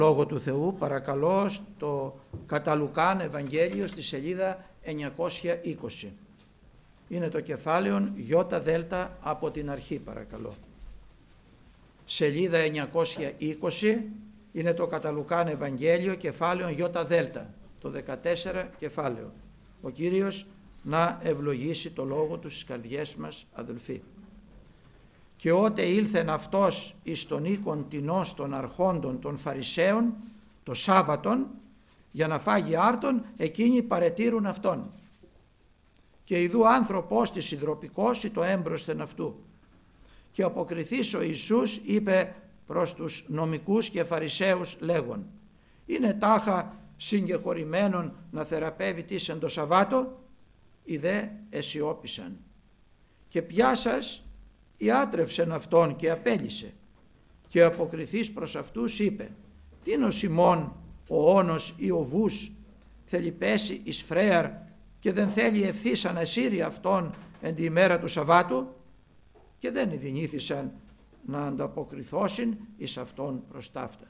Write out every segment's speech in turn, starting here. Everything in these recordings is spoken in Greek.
Λόγο του Θεού, παρακαλώ, στο κατά Λουκάν Ευαγγέλιο στη σελίδα 920. Είναι το κεφάλαιο ΙΔ από την αρχή, παρακαλώ. Σελίδα 920 είναι το κατά Λουκάν Ευαγγέλιο, κεφάλαιο ΙΔ, το 14 κεφάλαιο. Ο Κύριος να ευλογήσει το λόγο του στις καρδιές μας, αδελφοί. Και ότε ήλθεν αυτός εις τον οίκον τινός των αρχόντων των Φαρισαίων το Σάββατον για να φάγει άρτον, εκείνοι παρετήρουν αυτόν. Και ιδού άνθρωπος της ιδρωπικός ή το έμπροσθεν αυτού. Και αποκριθείς ο Ιησούς είπε προς τους νομικούς και Φαρισαίους λέγον: είναι τάχα συγκεχωρημένον να θεραπεύει τις εν το Σαββάτο? Οι δε εσιώπησαν. Και πιάσας ιάτρευσεν αυτόν και απέλυσε. Και αποκριθείς προς αυτούς είπε: τίνος ημών ο όνος ή ο βούς θέλει πέσει εις φρέαρ και δεν θέλει ευθύς ανασύρει αυτόν εν τη ημέρα του Σαββάτου? Και δεν ειδηνήθησαν να ανταποκριθώσιν εις αυτόν προς ταύτα.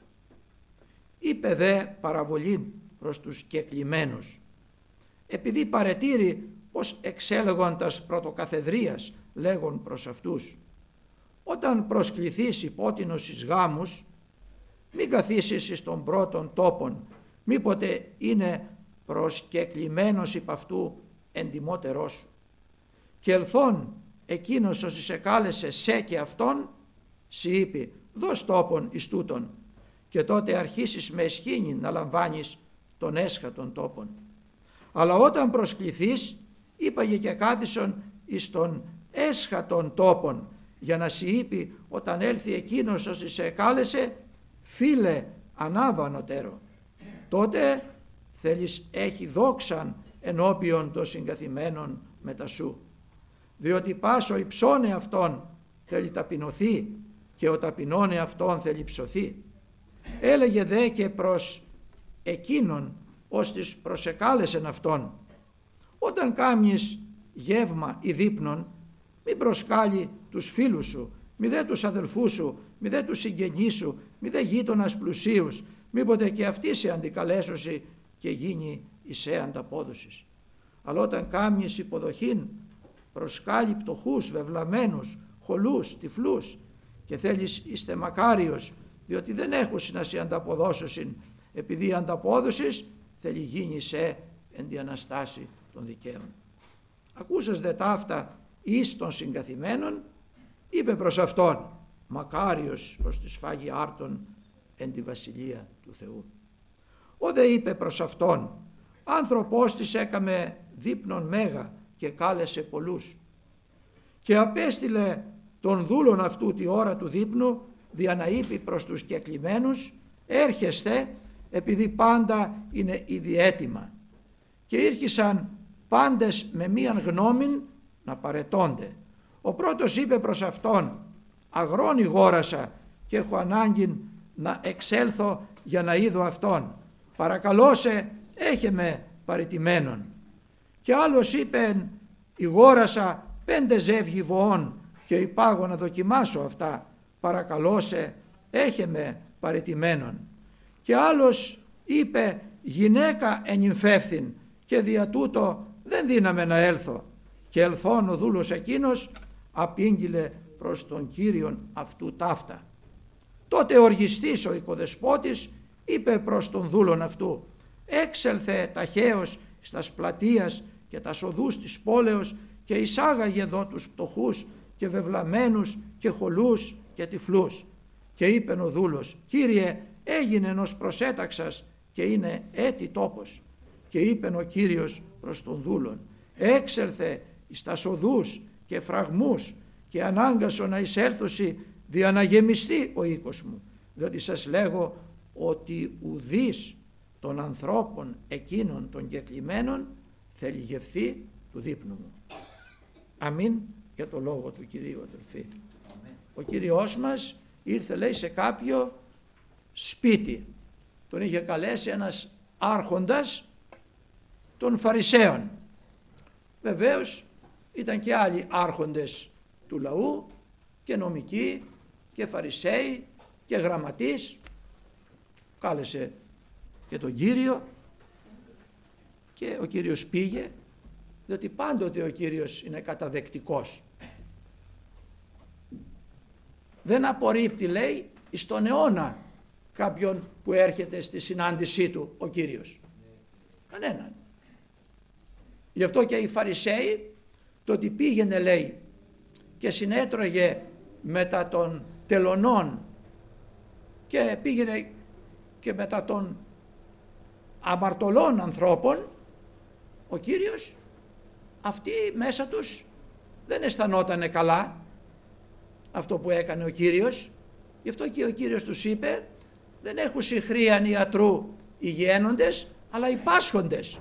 Είπε δε παραβολήν προς τους κεκλημένους: επειδή παρετήρει πως εξέλεγον τας πρωτοκαθεδρίας λέγον προς αυτούς: όταν προσκληθείς υπότινος εις γάμους, μην καθίσεις εις των πρώτων τόπων, μήποτε είναι προσκεκλημένος υπ' αυτού εντιμότερός σου. Και ελθόν εκείνος όσοι σε κάλεσε σε και αυτόν, σοι είπε: δώσ' τόπον εις τούτον, και τότε αρχίσεις με εσχήνη να λαμβάνεις τον έσχατον τόπον. Αλλά όταν προσκληθείς, είπαγε και κάθισον εις τον έσχατον τόπον, για να σοι είπε όταν έλθει εκείνος όσοι σε κάλεσε: φίλε ανάβανοτέρο. Τότε θέλεις έχει δόξαν ενώπιον των συγκαθημένων μετά σου. Διότι πάσο υψώνε αυτόν θέλει ταπεινωθεί, και ο ταπεινώνε αυτόν θέλει ψωθεί. Έλεγε δε και προς εκείνον ως της προσεκάλεσεν αυτόν: όταν κάμεις γεύμα ή δείπνον, μην προσκάλει τους φίλους σου, μη δε τους αδελφούς σου, μη δε τους συγγενείς σου, μη δε γείτονας πλουσίους, μήποτε και αυτοί σε αντικαλέσωση και γίνει εισέ ανταπόδοσης. Αλλά όταν κάμεις υποδοχήν, προσκάλει πτωχούς, βεβλαμένους, χολούς, τυφλούς, και θέλεις είστε μακάριος, διότι δεν έχουν να σε ανταποδώσωσιν, επειδή η ανταπόδοσης θέλει γίνει σε εν τη αναστάση των δικαίων. Ακούσας δε ταύτα εις των συγκαθημένων, είπε προς αυτόν: μακάριος ως της φάγει άρτον εν τη βασιλεία του Θεού. Ο δε είπε προς αυτόν: άνθρωπος της έκαμε δείπνον μέγα και κάλεσε πολλούς. Και απέστειλε τον δούλον αυτού τη ώρα του δείπνου, δια να είπε προς τους κεκλημένους: έρχεστε, επειδή πάντα είναι ήδη έτοιμα. Και ήρχισαν πάντες με μίαν γνώμην να παρετώνται. Ο πρώτος είπε προς αυτόν: αγρόνι γόρασα και έχω ανάγκη να εξέλθω για να είδω αυτόν. Παρακαλώ σε, έχε με παρητημένον. Και άλλος είπε: ηγόρασα 5 ζεύγη βοών και υπάγω να δοκιμάσω αυτά. Παρακαλώ σε, έχε με παρητημένον. Και άλλος είπε: γυναίκα ενυμφεύθην και δια τούτο δεν δύναμε να έλθω. Και ελθόν ο δούλος εκείνος απήγγειλε προς τον Κύριον αυτού ταύτα. Τότε οργιστής ο οικοδεσπότης είπε προς τον δούλον αυτού: έξελθε ταχαίως στας πλατείας και τας οδούς της πόλεως και εισάγαγε εδώ τους πτωχούς και βεβλαμένους και χολούς και τυφλούς. Και είπεν ο δούλος: Κύριε, έγινε ενός προσέταξας και είναι έτη τόπος. Και είπεν ο Κύριος προς τον δούλον: έξελθε εις τας οδούς και φραγμούς και ανάγκασον να εισέλθουσι δια να γεμιστεί ο οίκος μου, διότι σας λέγω ότι ουδής των ανθρώπων εκείνων των κεκλημένων θέλει γευθεί του δείπνου μου. Αμήν για το λόγο του Κυρίου, αδελφοί. Ο Κύριος μας ήρθε, λέει, σε κάποιο σπίτι. Τον είχε καλέσει ένας άρχοντας των Φαρισαίων. Βεβαίως ήταν και άλλοι άρχοντες του λαού και νομικοί και Φαρισαίοι και γραμματείς. κάλεσε και τον Κύριο και ο Κύριος πήγε, διότι πάντοτε ο Κύριος είναι καταδεκτικός. Δεν απορρίπτει, λέει, στον αιώνα κάποιον που έρχεται στη συνάντησή του ο Κύριος. Κανέναν. Γι' αυτό και οι Φαρισαίοι, το ότι πήγαινε, λέει, και συνέτρωγε μετά των τελωνών και πήγαινε και μετά των αμαρτωλών ανθρώπων, ο Κύριος, αυτοί μέσα τους δεν αισθανότανε καλά αυτό που έκανε ο Κύριος. Γι' αυτό και ο Κύριος τους είπε, δεν έχουν συχρίαν ιατρού οι γένοντες, αλλά οι πάσχοντες.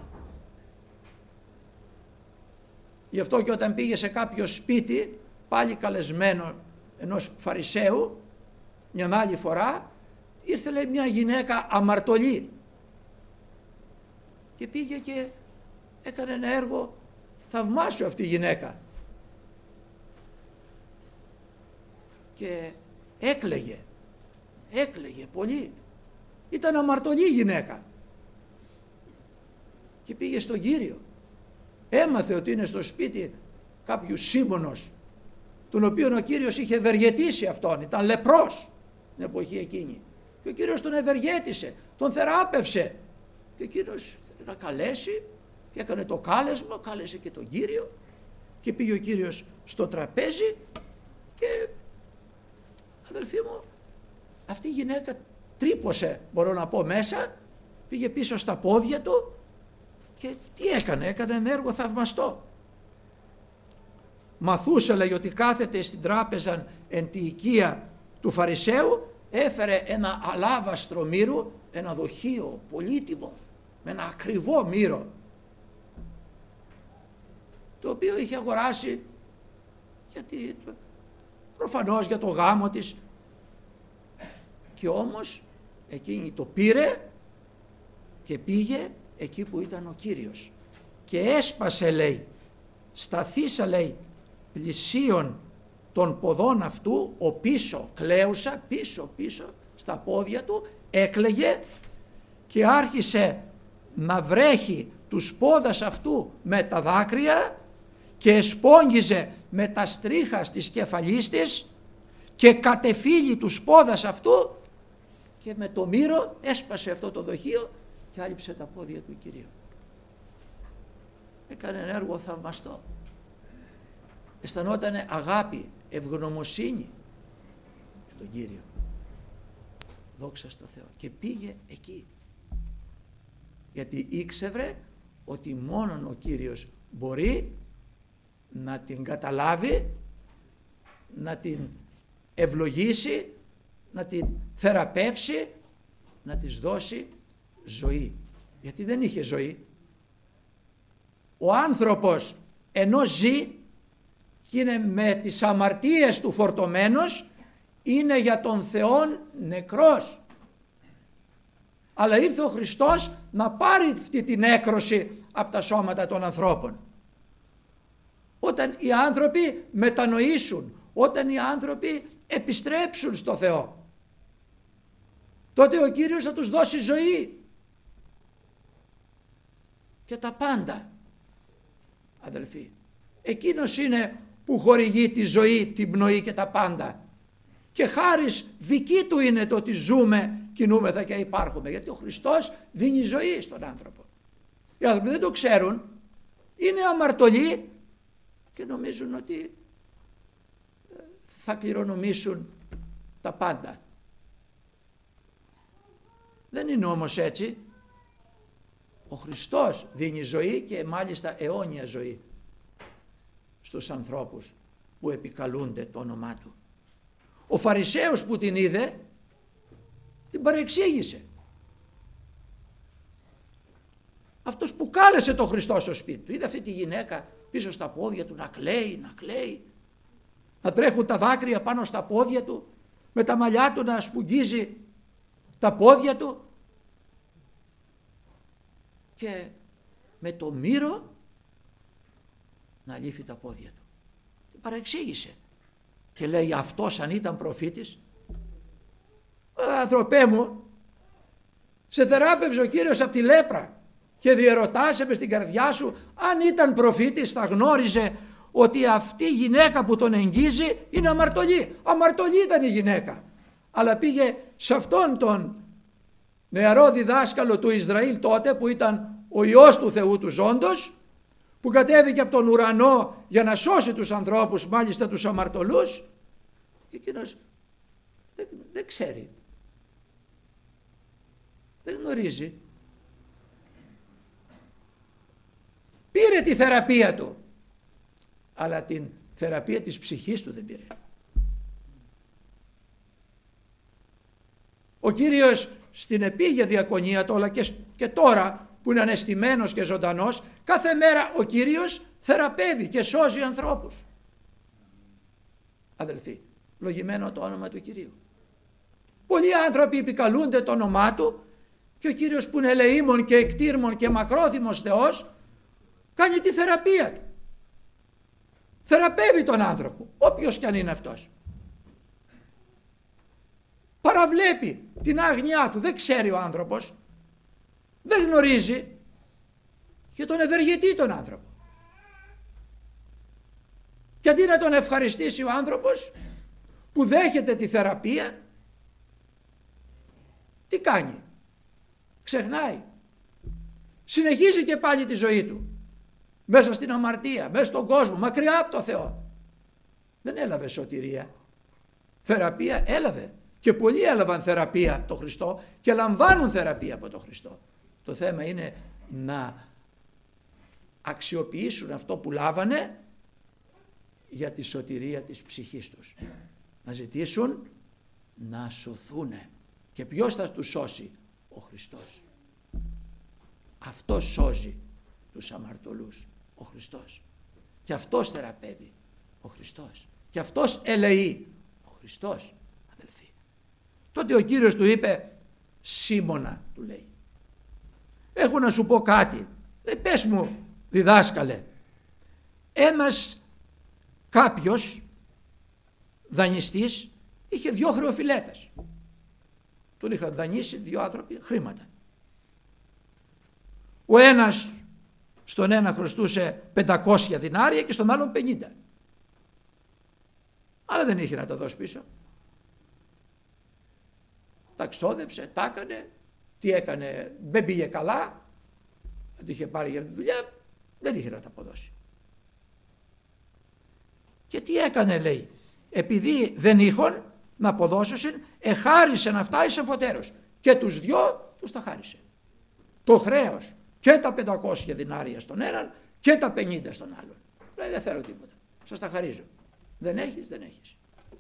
Γι' αυτό και όταν πήγε σε κάποιο σπίτι, πάλι καλεσμένο ενός Φαρισαίου, μια άλλη φορά, ήρθε, λέει, μια γυναίκα αμαρτωλή και πήγε και έκανε ένα έργο θαυμάσιο αυτή η γυναίκα και έκλαιγε πολύ. Ήταν αμαρτωλή γυναίκα και πήγε στον Κύριο. Έμαθε ότι είναι στο σπίτι κάποιου Σίμωνος, τον οποίο ο Κύριος είχε ευεργετήσει αυτόν, ήταν λεπρός την εποχή εκείνη, και ο Κύριος τον ευεργέτησε, τον θεράπευσε, και ο Κύριος να καλέσει και έκανε το κάλεσμα, κάλεσε και τον Κύριο και πήγε ο Κύριος στο τραπέζι και, αδελφοί μου, αυτή η γυναίκα τρύπωσε, μπορώ να πω, μέσα, πήγε πίσω στα πόδια του και τι έκανε ένα έργο θαυμαστό. Μαθούσε, λέει, ότι κάθεται στην τράπεζα εν τη οικία του Φαρισαίου, έφερε ένα αλάβαστρο μύρου, ένα δοχείο πολύτιμο με ένα ακριβό μύρο, το οποίο είχε αγοράσει γιατί, προφανώς για το γάμο της, και όμως εκείνη το πήρε και πήγε εκεί που ήταν ο Κύριος και έσπασε, λέει, σταθήσα, λέει, πλησίον των ποδών αυτού, ο πίσω κλαίουσα, πίσω στα πόδια του, έκλαιγε και άρχισε να βρέχει τους πόδας αυτού με τα δάκρυα και εσπόγγιζε με τα στρίχα της κεφαλής της και κατεφύλει τους πόδας αυτού και με το μύρο έσπασε αυτό το δοχείο και άλυψε τα πόδια του Κυρίου. Έκανε ένα έργο θαυμαστό. Αισθανόταν αγάπη, ευγνωμοσύνη στον Κύριο. Δόξα στο Θεό. Και πήγε εκεί. Γιατί ήξερε ότι μόνον ο Κύριος μπορεί να την καταλάβει, να την ευλογήσει, να την θεραπεύσει, να της δώσει ζωή. Γιατί δεν είχε ζωή. Ο άνθρωπος ενώ ζει και είναι με τις αμαρτίες του φορτωμένος, είναι για τον Θεόν νεκρός. Αλλά ήρθε ο Χριστός να πάρει αυτή την έκρωση από τα σώματα των ανθρώπων. Όταν οι άνθρωποι μετανοήσουν, όταν οι άνθρωποι επιστρέψουν στο Θεό, τότε ο Κύριος θα τους δώσει ζωή και τα πάντα, αδελφοί. Εκείνος είναι που χορηγεί τη ζωή, την πνοή και τα πάντα. Και χάρις δική του είναι το ότι ζούμε, κινούμεθα και υπάρχουμε. Γιατί ο Χριστός δίνει ζωή στον άνθρωπο. Οι άνθρωποι δεν το ξέρουν, είναι αμαρτωλοί και νομίζουν ότι θα κληρονομήσουν τα πάντα. Δεν είναι όμως έτσι. Ο Χριστός δίνει ζωή και μάλιστα αιώνια ζωή στους ανθρώπους που επικαλούνται το όνομά Του. Ο Φαρισαίος που την είδε την παρεξήγησε. Αυτός που κάλεσε τον Χριστό στο σπίτι του, είδε αυτή τη γυναίκα πίσω στα πόδια του να κλαίει, να τρέχουν τα δάκρυα πάνω στα πόδια του, με τα μαλλιά του να σπουγγίζει τα πόδια του και με το μύρο να λύφει τα πόδια του. Την παρεξήγησε και λέει, αυτός αν ήταν προφήτης, ανθρωπέ μου, Σε θεράπευσε ο Κύριος από τη λέπρα και διερωτάσαι μες στην καρδιά σου, αν ήταν προφήτης θα γνώριζε ότι αυτή η γυναίκα που τον εγγίζει είναι αμαρτωλή. Αμαρτωλή ήταν η γυναίκα. Αλλά πήγε σε αυτόν τον νεαρό διδάσκαλο του Ισραήλ τότε, που ήταν ο Υιός του Θεού του ζώντος, που κατέβηκε από τον ουρανό για να σώσει τους ανθρώπους, μάλιστα τους αμαρτωλούς, και εκείνος δεν ξέρει, δεν γνωρίζει. Πήρε τη θεραπεία του, αλλά την θεραπεία της ψυχής του δεν πήρε. Ο Κύριος στην επίγεια διακονία του, αλλά και τώρα που είναι αναισθημένος και ζωντανός, κάθε μέρα ο Κύριος θεραπεύει και σώζει ανθρώπους. Αδελφοί, λογημένο το όνομα του Κυρίου. Πολλοί άνθρωποι επικαλούνται το όνομά του και ο Κύριος, που είναι ελεήμων και εκτήρμων και μακρόθυμος Θεός, κάνει τη θεραπεία του. Θεραπεύει τον άνθρωπο, όποιος κι αν είναι αυτός. Παραβλέπει την άγνοιά του, δεν ξέρει ο άνθρωπος, δεν γνωρίζει και τον ευεργετεί τον άνθρωπο. Και αντί να τον ευχαριστήσει ο άνθρωπος που δέχεται τη θεραπεία, τι κάνει? Ξεχνάει. Συνεχίζει και πάλι τη ζωή του. Μέσα στην αμαρτία, μέσα στον κόσμο, μακριά από το Θεό. Δεν έλαβε σωτηρία. Θεραπεία έλαβε. Και πολλοί έλαβαν θεραπεία από τον Χριστό και λαμβάνουν θεραπεία από τον Χριστό. Το θέμα είναι να αξιοποιήσουν αυτό που λάβανε για τη σωτηρία της ψυχής τους. Να ζητήσουν να σωθούνε. Και ποιος θα τους σώσει? Ο Χριστός. Αυτός σώζει τους αμαρτωλούς. Ο Χριστός. Και αυτός θεραπεύει. Ο Χριστός. Και αυτός ελεεί. Ο Χριστός, αδελφοί. Τότε ο Κύριος του είπε, Σίμωνα, του λέει, έχω να σου πω κάτι. Πες μου, διδάσκαλε. Κάποιος δανειστής είχε 2 χρεοφυλέτες. Τον είχαν δανείσει 2 άνθρωποι χρήματα. Ο ένας στον ένα χρωστούσε 500 δινάρια και στον άλλον 50. Αλλά δεν είχε να τα δώσει πίσω. Τα ξόδεψε, τα έκανε. Τι έκανε? Δεν πήγε καλά. Δεν είχε πάρει για τη δουλειά. Δεν είχε να τα αποδώσει. Και τι έκανε, λέει? Επειδή δεν είχαν να αποδώσουν, εχάρισε αυτά εις εμφωτέρως. Και τους 2 τους τα χάρισε. Το χρέος και τα 500 δινάρια στον έναν και τα 50 στον άλλον. Λέει, δεν θέλω τίποτα. Σας τα χαρίζω. Δεν έχεις, δεν έχεις.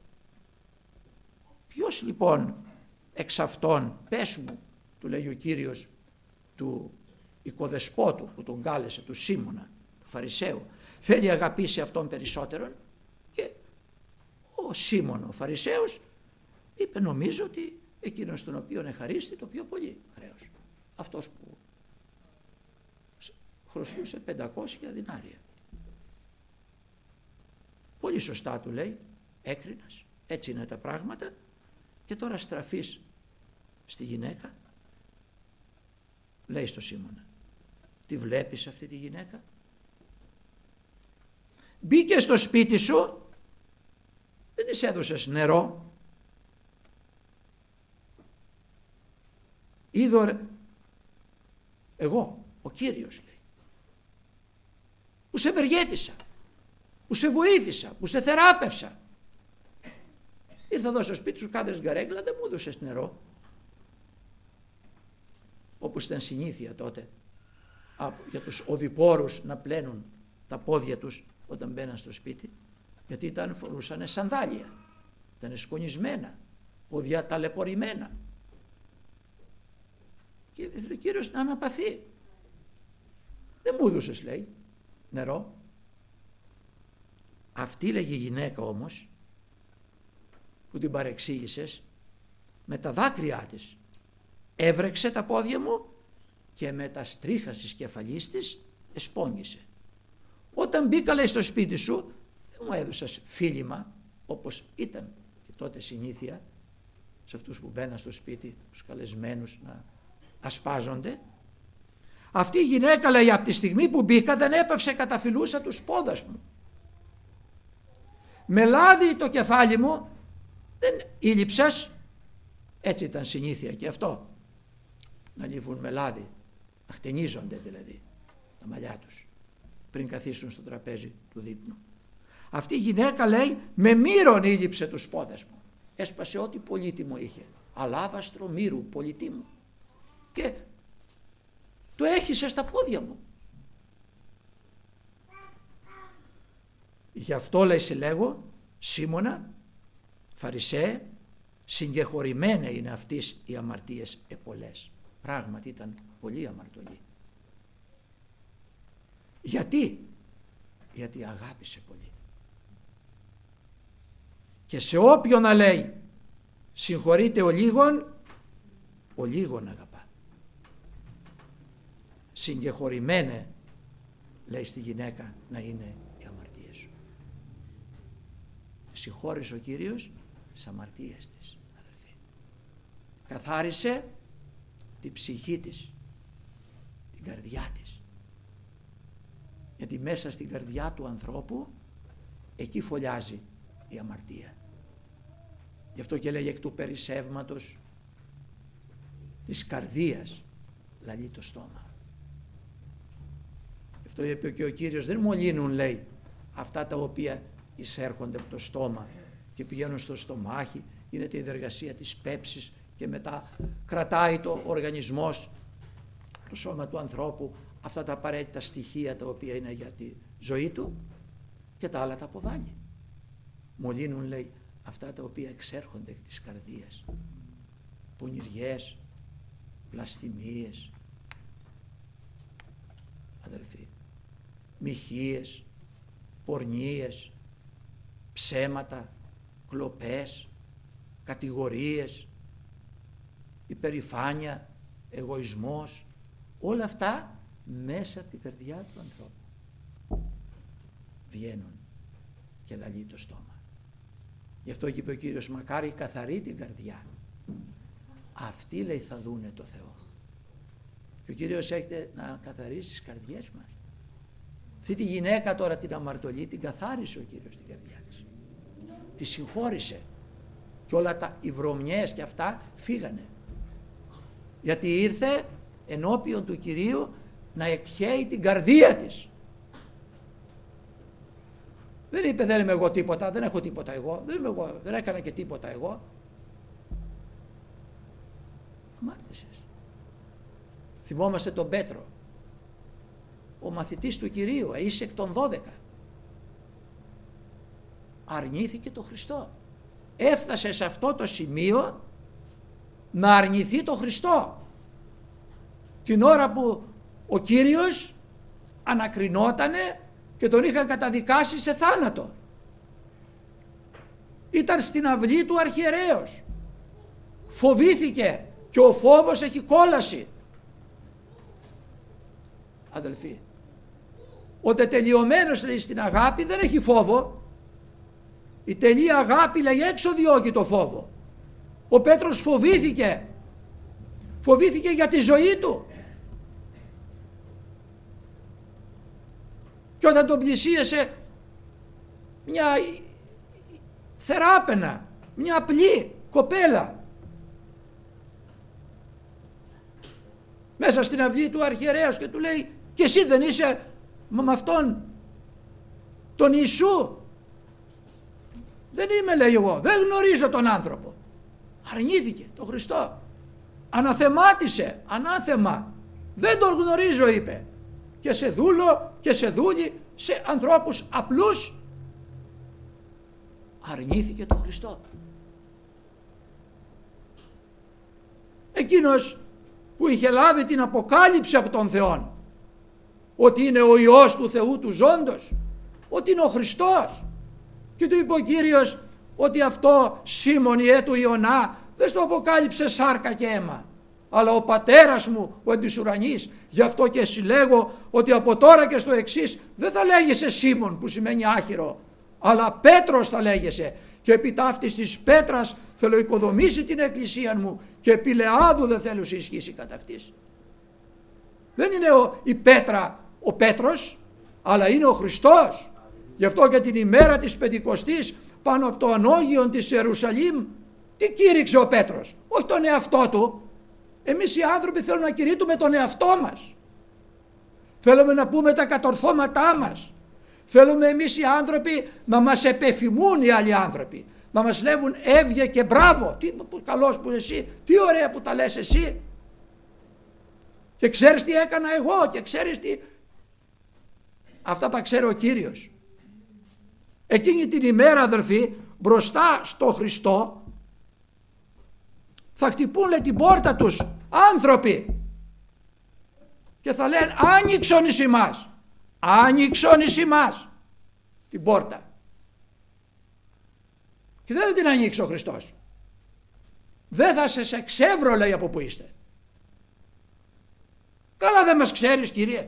Ποιος λοιπόν εξ αυτών, πες μου, του λέει ο Κύριος του οικοδεσπότου που τον κάλεσε, του Σίμωνα, του Φαρισαίου, θέλει αγαπήσει αυτόν περισσότερον? Και ο Σίμων ο Φαρισαίος είπε, νομίζω ότι εκείνος τον οποίον εχαρίστη το πιο πολύ χρέος. Αυτός που χρωστούσε 500 δινάρια. Πολύ σωστά, του λέει, έκρινας, έτσι είναι τα πράγματα. Και τώρα στραφείς στη γυναίκα, λέει στο Σίμωνα, τη βλέπεις αυτή τη γυναίκα? Μπήκε στο σπίτι σου, δεν της έδωσες νερό? Είδω εγώ, ο Κύριος, λέει, που σε ευεργέτησα, που σε βοήθησα, που σε θεράπευσα. Ήρθα εδώ στο σπίτι σου, κάθεσαι γκαρέγκλα, δεν μου έδωσες νερό. Όπως ήταν συνήθεια τότε για τους οδηπόρους να πλένουν τα πόδια τους όταν μπαίναν στο σπίτι, γιατί φορούσαν σανδάλια, ήταν σκονισμένα, πόδια ταλαιπωρημένα. Και ήθελε ο Κύριος να αναπαθεί. Δεν μου έδωσες, λέει, νερό. Αυτή, λέγει, η γυναίκα όμως που την παρεξήγησες, με τα δάκρυά της έβρεξε τα πόδια μου και με τα στρίχα της κεφαλής της εσπόγγισε. Όταν μπήκα, λέει, στο σπίτι σου, δεν μου έδωσες φίλημα, όπως ήταν και τότε συνήθεια σε αυτούς που μπαίναν στο σπίτι, τους καλεσμένους, να ασπάζονται. Αυτή η γυναίκα, λέει, από τη στιγμή που μπήκα δεν έπαυσε καταφυλούσα τους πόδας μου. Με λάδι το κεφάλι μου δεν ήλυψες. Έτσι ήταν συνήθεια και αυτό, να λίβουν με λάδι, να χτενίζονται δηλαδή τα μαλλιά τους πριν καθίσουν στο τραπέζι του δείπνου. Αυτή η γυναίκα, λέει, με μύρον ήλυψε τους πόδες μου. Έσπασε ό,τι πολύτιμο είχε, αλάβαστρο μύρου πολυτίμου, και το έχισε στα πόδια μου. Γι' αυτό, λέει, συλλέγω, Σίμωνα, Φαρισαίε, συγκεχωρημένα είναι αυτής οι αμαρτίες επολές. Πράγματι ήταν πολύ αμαρτωλή. Γιατί αγάπησε πολύ. Και σε όποιον, να λέει, συγχωρείται ο λίγον αγαπά. Συγκεχωρημένε, λέει στη γυναίκα, να είναι οι αμαρτίες σου. Συγχώρησε ο Κύριος τις αμαρτίες της, αδελφοί. Καθάρισε την ψυχή της, την καρδιά της. Γιατί μέσα στην καρδιά του ανθρώπου, εκεί φωλιάζει η αμαρτία. Γι' αυτό και λέει, εκ του περισσεύματος της καρδίας λαλεί το στόμα. Γι' αυτό είπε και ο Κύριος, δεν μολύνουν, λέει, αυτά τα οποία εισέρχονται από το στόμα και πηγαίνουν στο στομάχι, γίνεται η διεργασία της πέψης και μετά κρατάει το οργανισμός, το σώμα του ανθρώπου, αυτά τα απαραίτητα στοιχεία τα οποία είναι για τη ζωή του, και τα άλλα τα αποβάλλει. Μολύνουν, λέει, αυτά τα οποία εξέρχονται εκ της καρδίας. Πονηριές, βλασθημίες, αδελφοί, μοιχείες, πορνίες, ψέματα, κλοπές, κατηγορίες, υπερηφάνεια, εγωισμός, όλα αυτά μέσα από την καρδιά του ανθρώπου βγαίνουν και λαλεί το στόμα. Γι' αυτό και είπε ο Κύριος, μακάρι καθαρή την καρδιά, αυτοί, λέει, θα δούνε το Θεό. Και ο Κύριος έρχεται να καθαρίσει τις καρδιές μας. Αυτή τη γυναίκα τώρα την αμαρτωλή την καθάρισε ο Κύριος την καρδιά της. Τη συγχώρησε και όλα οι βρωμιές και αυτά φύγανε. Γιατί ήρθε ενώπιον του Κυρίου να εκχέει την καρδία της. Δεν είπε, δεν είμαι εγώ τίποτα, δεν έχω τίποτα εγώ, δεν έκανα και τίποτα εγώ. Αμάρτησες. Θυμόμαστε τον Πέτρο, ο μαθητής του Κυρίου, είσαι εκ των 12. Αρνήθηκε το Χριστό. Έφτασε σε αυτό το σημείο να αρνηθεί το Χριστό. Την ώρα που ο Κύριος ανακρινότανε και τον είχαν καταδικάσει σε θάνατο. Ήταν στην αυλή του αρχιερέως. Φοβήθηκε και ο φόβος έχει κόλαση. Αδελφοί, ο τετελειωμένος, λέει, στην αγάπη δεν έχει φόβο. Η τελεία αγάπη, λέει, έξω διώκει το φόβο. Ο Πέτρος φοβήθηκε για τη ζωή του. Και όταν τον πλησίασε μια θεράπαινα, μια απλή κοπέλα, μέσα στην αυλή του αρχιερέως, και του λέει, και εσύ δεν είσαι με αυτόν τον Ιησού? Δεν είμαι, λέει, εγώ, δεν γνωρίζω τον άνθρωπο. Αρνήθηκε τον Χριστό, αναθεμάτισε, ανάθεμα, δεν τον γνωρίζω, είπε, και σε δούλο και σε δούλη, σε ανθρώπους απλούς αρνήθηκε τον Χριστό. Εκείνος που είχε λάβει την αποκάλυψη από τον Θεό ότι είναι ο Υιός του Θεού του ζώντος, ότι είναι ο Χριστός, και του είπε ο Κύριος ότι αυτό, Σίμων Ιε του Ιωνά, δεν στο αποκάλυψε σάρκα και αίμα, αλλά ο Πατέρας μου ο εν της ουρανής. Γι' αυτό και συλλέγω ότι από τώρα και στο εξής δεν θα λέγεσαι Σίμων, που σημαίνει άχυρο, αλλά Πέτρος θα λέγεσαι, και επί ταύτης της πέτρας θέλω οικοδομήσει την εκκλησία μου και επί λεάδου δεν θέλω σε ισχύσει κατά αυτής. Δεν είναι η πέτρα ο Πέτρος, αλλά είναι ο Χριστός. Γι' αυτό και την ημέρα της Πεντηκοστής πάνω από το ανώγιον της Ιερουσαλήμ τι κήρυξε ο Πέτρος? Όχι τον εαυτό του. Εμείς οι άνθρωποι θέλουμε να κηρύττουμε τον εαυτό μας. Θέλουμε να πούμε τα κατορθώματά μας. Θέλουμε εμείς οι άνθρωποι να μας επεφημούν οι άλλοι άνθρωποι. Να μας λέγουν έβγε και μπράβο. Τι καλός που εσύ, τι ωραία που τα λες εσύ. Και ξέρεις τι έκανα εγώ και ξέρεις τι. Αυτά τα ξέρει ο Κύριος. Εκείνη την ημέρα, αδελφοί, μπροστά στο Χριστό θα χτυπούν την πόρτα τους άνθρωποι και θα λένε άνοιξον εις ημάς, άνοιξον εις ημάς την πόρτα. Και δεν θα την ανοίξει ο Χριστός. Δεν θα σε εξεύρω, λέει, από που είστε. Καλά δεν μας ξέρεις, Κύριε.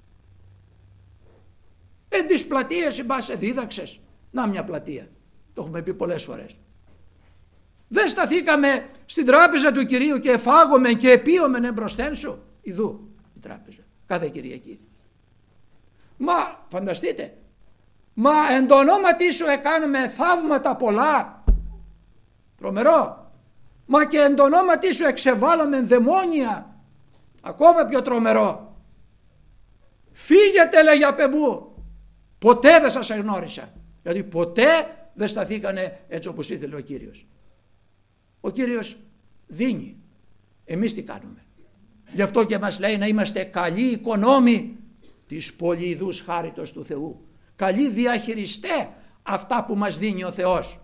Εν τις πλατείες σε δίδαξες. Να μια πλατεία. Το έχουμε πει πολλές φορές. Δεν σταθήκαμε στην τράπεζα του Κυρίου και εφάγομεν και επίομεν εμπροσθέν σου. Ιδού η τράπεζα. Κάθε Κυριακή. Μα φανταστείτε. Μα εν το ονόματι σου εκάνουμε θαύματα πολλά. Τρομερό. Μα και εν το ονόματι σου εξεβάλαμε δαιμόνια. Ακόμα πιο τρομερό. Φύγετε, λέγει απ' εμπού. Ποτέ δεν σας εγνώρισα. Γιατί ποτέ δεν σταθήκανε έτσι όπως ήθελε ο Κύριος. Ο Κύριος δίνει. Εμείς τι κάνουμε? Γι' αυτό και μας λέει να είμαστε καλοί οικονόμοι της πολυειδούς χάριτος του Θεού. Καλοί διαχειριστέ αυτά που μας δίνει ο Θεός.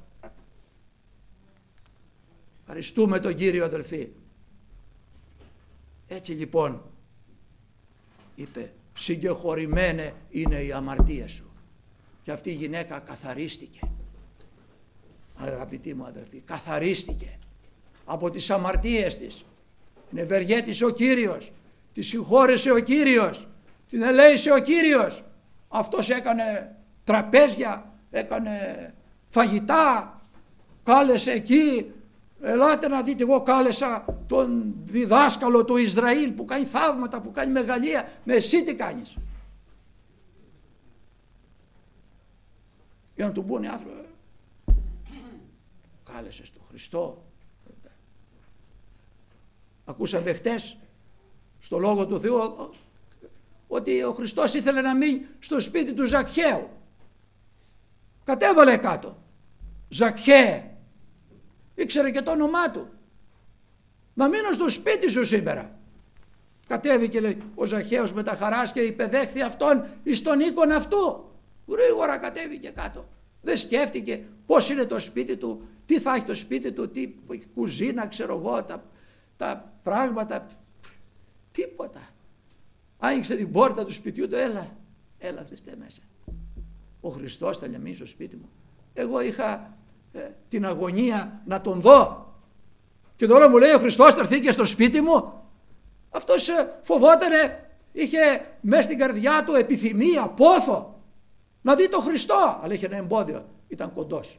Ευχαριστούμε τον Κύριο, αδελφοί. Έτσι λοιπόν είπε, συγκεχωρημένε είναι η αμαρτία σου. Και αυτή η γυναίκα καθαρίστηκε. Αγαπητοί μου αδελφοί, καθαρίστηκε από τις αμαρτίες της. Την ευεργέτησε ο Κύριος, τη συγχώρεσε ο Κύριος, την ελέησε ο Κύριος. Αυτός έκανε τραπέζια, έκανε φαγητά, κάλεσε εκεί. Ελάτε να δείτε, εγώ κάλεσα τον διδάσκαλο του Ισραήλ που κάνει θαύματα, που κάνει μεγαλεία. Με εσύ τι κάνεις? Για να του πούνε οι άνθρωποι, κάλεσες τον Χριστό. Ακούσαμε χτες στο Λόγο του Θεού ότι ο Χριστός ήθελε να μείνει στο σπίτι του Ζακχαίου. Κατέβαλε κάτω. Ζακχαίε. Ήξερε και το όνομά του. Να μείνω στο σπίτι σου σήμερα. Κατέβηκε, λέει, ο Ζακχαίος με τα χαράς και υπεδέχθη αυτόν εις τον οίκον αυτού. Γρήγορα κατέβηκε κάτω. Δεν σκέφτηκε πώς είναι το σπίτι του, τι θα έχει το σπίτι του, τι κουζίνα, ξέρω εγώ, τα πράγματα. Τίποτα. Άνοιξε την πόρτα του σπιτιού του, έλα Χριστέ μέσα. Ο Χριστός θα μείνει στο σπίτι μου. Εγώ είχα την αγωνία να τον δω. Και τώρα μου λέει ο Χριστός θα έρθει και στο σπίτι μου. Αυτός φοβότανε, είχε μέσα στην καρδιά του επιθυμία, πόθο να δει τον Χριστό, αλλά είχε ένα εμπόδιο, ήταν κοντός.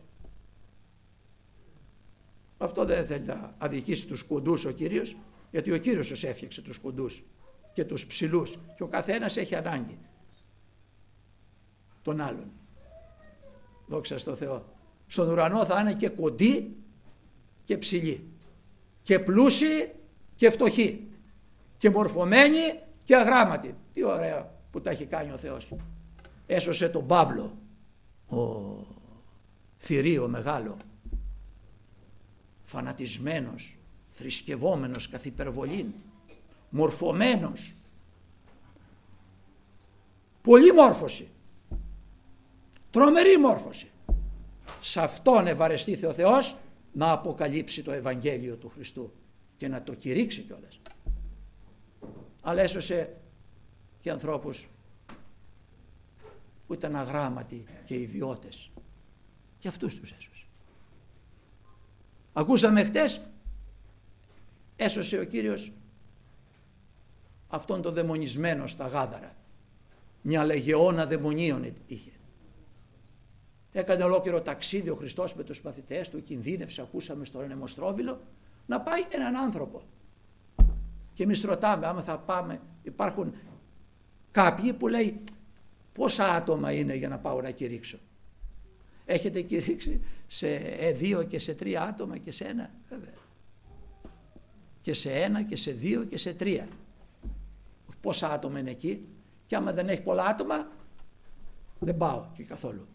Αυτό δεν θέλει να αδικήσει τους κοντούς ο Κύριος, γιατί ο Κύριος τους έφτιαξε τους κοντούς και τους ψηλούς και ο καθένας έχει ανάγκη τον άλλον. Δόξα στο Θεό. Στον ουρανό θα είναι και κοντοί και ψηλοί και πλούσιοι και φτωχοί και μορφωμένοι και αγράμματοι. Τι ωραία που τα έχει κάνει ο Θεός. Έσωσε τον Παύλο, ο θηρίο μεγάλο, φανατισμένος, θρησκευόμενος καθ' υπερβολήν, μορφωμένος, πολύ μόρφωση, τρομερή μόρφωση. Σε αυτόν ευαρεστήθη ο Θεός να αποκαλύψει το Ευαγγέλιο του Χριστού και να το κηρύξει κιόλας. Αλλά έσωσε και ανθρώπους που ήταν αγράμματοι και ιδιώτες, και αυτούς τους έσωσε. Ακούσαμε χτες, έσωσε ο Κύριος αυτόν τον δαιμονισμένο στα Γάδαρα. Μια λεγεώνα δαιμονίων είχε. Έκανε ολόκληρο ταξίδι ο Χριστός με τους μαθητές του, κινδύνευσε, ακούσαμε στο Νεμοστρόβιλο, να πάει έναν άνθρωπο. Και εμείς ρωτάμε, άμα θα πάμε, υπάρχουν κάποιοι που λέει πόσα άτομα είναι για να πάω να κηρύξω. Έχετε κηρύξει σε 2 και σε 3 άτομα και σε 1, βέβαια. Και σε 1 και σε 2 και σε 3. Πόσα άτομα είναι εκεί, και άμα δεν έχει πολλά άτομα δεν πάω και καθόλου.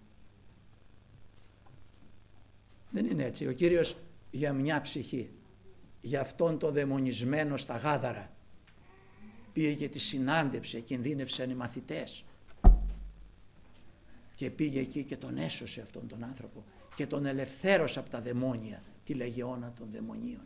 Δεν είναι έτσι. Ο Κύριος για μια ψυχή, για αυτόν το δαιμονισμένο στα Γάδαρα, πήγε και τη συνάντεψε, κινδύνευσαν οι μαθητές και πήγε εκεί και τον έσωσε αυτόν τον άνθρωπο και τον ελευθέρωσε από τα δαιμόνια, τη λεγεώνα των δαιμονίων.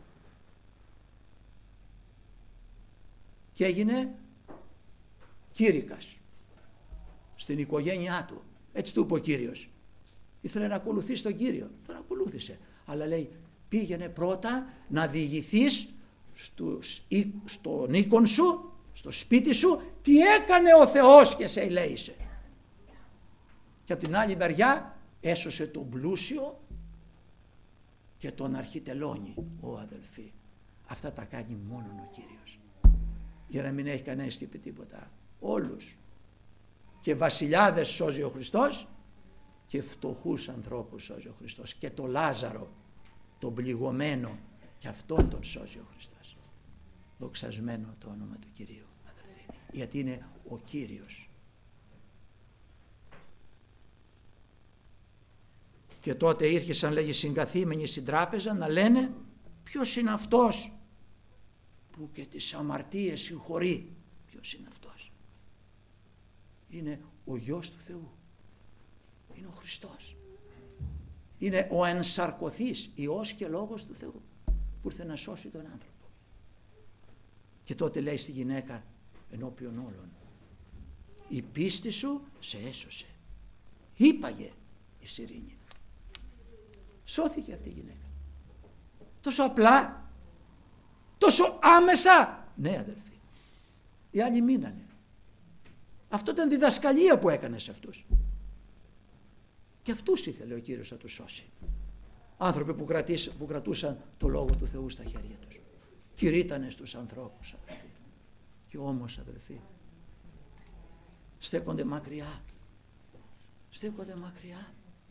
Και έγινε κήρυκας στην οικογένειά του. Έτσι του είπε ο Κύριος. Ήθελε να ακολουθήσει τον Κύριο, τον ακολούθησε. Αλλά λέει, πήγαινε πρώτα να διηγηθείς στον οίκον σου, στο σπίτι σου, τι έκανε ο Θεός και σε ελέησε. Και από την άλλη μεριά έσωσε τον πλούσιο και τον αρχιτελώνει. Ω αδελφοί, αυτά τα κάνει μόνον ο Κύριος, για να μην έχει κανένας και πει τίποτα. Όλους. Και βασιλιάδες σώζει ο Χριστός και φτωχούς ανθρώπους σώζει ο Χριστός. Και το Λάζαρο, τον πληγωμένο, και αυτόν τον σώζει ο Χριστός. Δοξασμένο το όνομα του Κυρίου, αδελφοί, γιατί είναι ο Κύριος. Και τότε ήρχεσαν, λέγει, συγκαθήμενοι στην τράπεζα να λένε, ποιος είναι αυτός που και τις αμαρτίες συγχωρεί. Ποιος είναι αυτός? Είναι ο Υιός του Θεού. Είναι ο Χριστός. Είναι ο ενσαρκωθής Υιός και Λόγος του Θεού που ήρθε να σώσει τον άνθρωπο. Και τότε λέει στη γυναίκα ενώπιον όλων, η πίστη σου σε έσωσε. Είπαγε η σιρήνη. Σώθηκε αυτή η γυναίκα. Τόσο απλά, τόσο άμεσα. Ναι, αδελφοί. Οι άλλοι μείνανε. Αυτό ήταν διδασκαλία που έκανε σε αυτούς. Και αυτούς ήθελε ο Κύριος να τους σώσει. Άνθρωποι που κρατούσαν το Λόγο του Θεού στα χέρια τους. Κηρύττανε στους ανθρώπους, αδελφοί. Και όμως, αδελφοί, στέκονται μακριά. Στέκονται μακριά.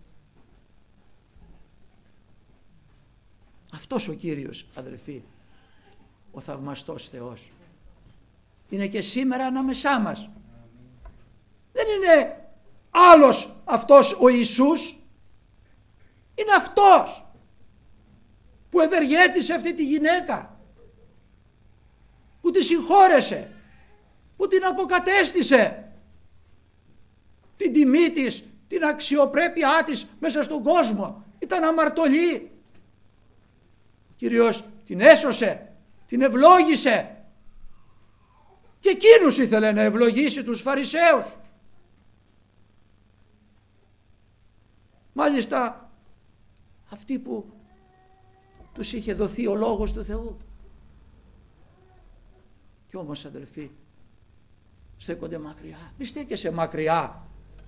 Αυτός ο Κύριος, αδελφοί, ο θαυμαστός Θεός, είναι και σήμερα ανάμεσά μας. Δεν είναι άλλος αυτός ο Ιησούς. Είναι αυτός που ευεργέτησε αυτή τη γυναίκα, που τη συγχώρεσε, που την αποκατέστησε την τιμή της, την αξιοπρέπειά της μέσα στον κόσμο. Ήταν αμαρτωλή. Ο Κύριος την έσωσε, την ευλόγησε, και εκείνους ήθελε να ευλογήσει, τους Φαρισαίους. Μάλιστα αυτοί που τους είχε δοθεί ο Λόγος του Θεού. Κι όμως, αδελφοί, στέκονται μακριά. Μη στέκεσαι μακριά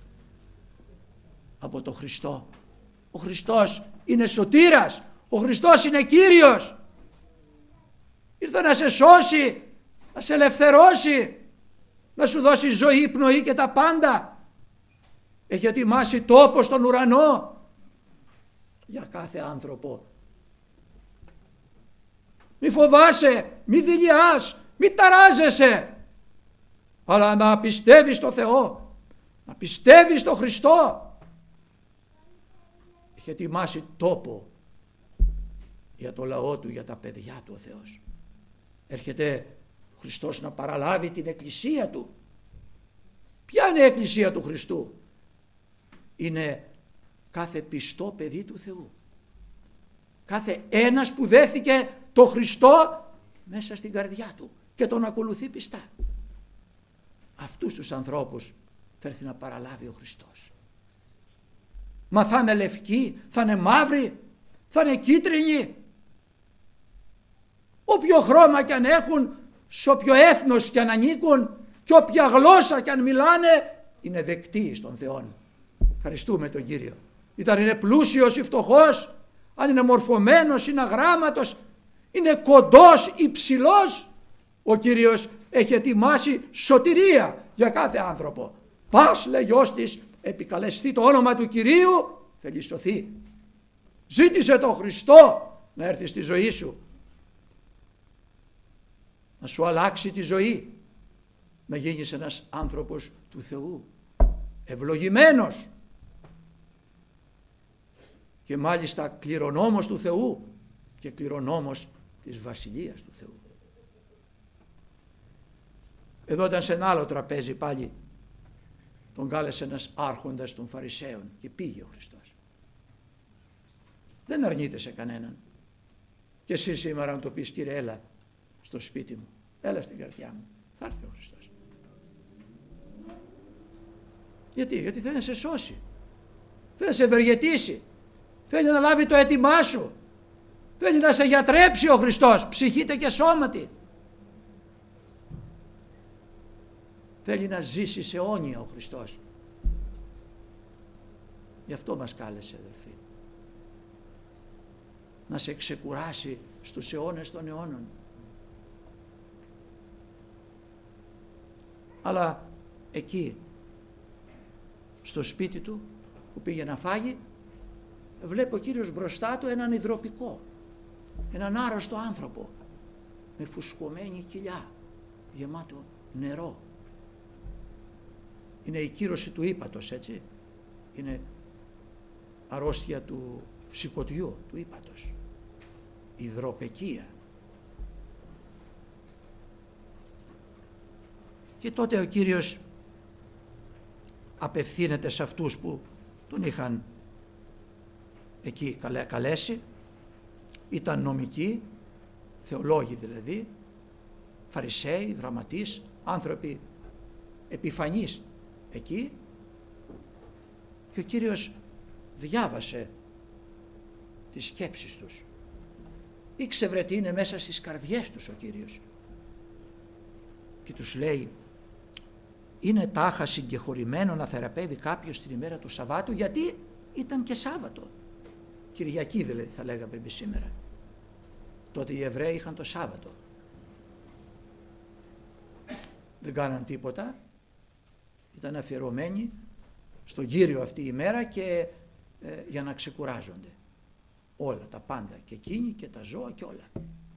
από τον Χριστό. Ο Χριστός είναι σωτήρας. Ο Χριστός είναι Κύριος. Ήρθε να σε σώσει, να σε ελευθερώσει, να σου δώσει ζωή, πνοή και τα πάντα. Έχει ετοιμάσει τόπο στον ουρανό για κάθε άνθρωπο. Μη φοβάσαι, μη δειλιάς, μη ταράζεσαι, αλλά να πιστεύεις στο Θεό, να πιστεύεις στο Χριστό. Έχει ετοιμάσει τόπο για το λαό του, για τα παιδιά του ο Θεός. Έρχεται ο Χριστός να παραλάβει την εκκλησία του. Ποια είναι η εκκλησία του Χριστού? Είναι κάθε πιστό παιδί του Θεού. Κάθε ένας που δέχθηκε το Χριστό μέσα στην καρδιά του και τον ακολουθεί πιστά. Αυτούς τους ανθρώπους θα έρθει να παραλάβει ο Χριστός. Μα θα είναι λευκοί, θα είναι μαύροι, θα είναι κίτρινοι. Όποιο χρώμα κι αν έχουν, σε όποιο έθνος κι αν ανήκουν και όποια γλώσσα κι αν μιλάνε, είναι δεκτοί στον Θεό. Ευχαριστούμε τον Κύριο. Είτε είναι πλούσιος ή φτωχός, αν είναι μορφωμένος, είναι αγράμματος, είναι κοντός ή ψηλός, ο Κύριος έχει ετοιμάσει σωτηρία για κάθε άνθρωπο. Πας, λέει γιος της, επικαλεστεί το όνομα του Κυρίου, θέλει σωθεί. Ζήτησε τον Χριστό να έρθει στη ζωή σου, να σου αλλάξει τη ζωή, να γίνεις ένας άνθρωπος του Θεού, ευλογημένος και μάλιστα κληρονόμος του Θεού και κληρονόμος της Βασιλείας του Θεού. Εδώ ήταν σε ένα άλλο τραπέζι πάλι, τον κάλεσε ένας άρχοντας των Φαρισαίων και πήγε ο Χριστός. Δεν αρνείται σε κανέναν. Και εσύ σήμερα να το πεις, Κύριε, έλα στο σπίτι μου, έλα στην καρδιά μου, θα έρθει ο Χριστός. Γιατί θέλει να σε σώσει, θέλει να σε ευεργετήσει, θέλει να λάβει το αίτημά σου, θέλει να σε γιατρέψει ο Χριστός, ψυχήτε και σώματι. Θέλει να ζήσει αιώνια ο Χριστός. Γι' αυτό μας κάλεσε, αδελφοί. Να σε ξεκουράσει στους αιώνες των αιώνων. Αλλά εκεί, στο σπίτι του που πήγε να φάγει, βλέπει ο Κύριος μπροστά του έναν υδροπικό, έναν άρρωστο άνθρωπο με φουσκωμένη κοιλιά, γεμάτο νερό. Είναι η κύρωση του ύπατος, έτσι. Είναι αρρώστια του σηκωτιού, του ύπατος. Υδροπεκία. Και τότε ο Κύριος απευθύνεται σε αυτούς που τον είχαν εκεί καλέσει. Ήταν νομικοί, θεολόγοι δηλαδή, Φαρισαίοι, γραμματείς, άνθρωποι επιφανείς εκεί, και ο Κύριος διάβασε τις σκέψεις τους. Ήξερε τι είναι μέσα στις καρδιές τους ο Κύριος και τους λέει, είναι τάχα συγκεχωρημένο να θεραπεύει κάποιος την ημέρα του Σαββάτου, γιατί ήταν και Σάββατο, Κυριακή δηλαδή θα λέγαμε εμείς σήμερα. Τότε οι Εβραίοι είχαν το Σάββατο, δεν κάναν τίποτα, ήταν αφιερωμένοι στον Κύριο αυτή η μέρα και για να ξεκουράζονται όλα τα πάντα, και εκείνοι και τα ζώα και όλα.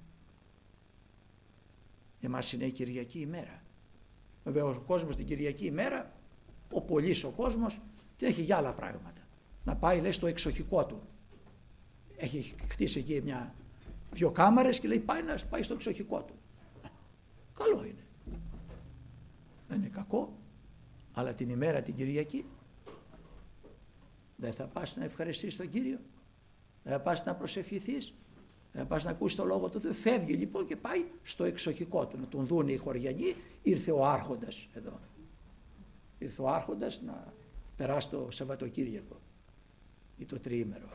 Για μας είναι η Κυριακή ημέρα. Βέβαια ο κόσμος την Κυριακή ημέρα, ο πολύς ο κόσμος, την έχει για άλλα πράγματα. Να πάει, λέει, στο εξοχικό του. Έχει χτίσει εκεί δύο κάμαρες και λέει να πάει στο εξοχικό του. Καλό είναι. Δεν είναι κακό. Αλλά την ημέρα την Κυριακή δεν θα πας να ευχαριστείς τον Κύριο, δεν θα πας να προσευχηθείς, δεν θα πας να ακούσεις το λόγο του Θεού. Φεύγει λοιπόν και πάει στο εξοχικό του, να τον δουν οι χωριανοί. Ήρθε ο άρχοντας εδώ, ήρθε ο άρχοντας να περάσει το Σαββατοκύριακο ή το τριήμερο.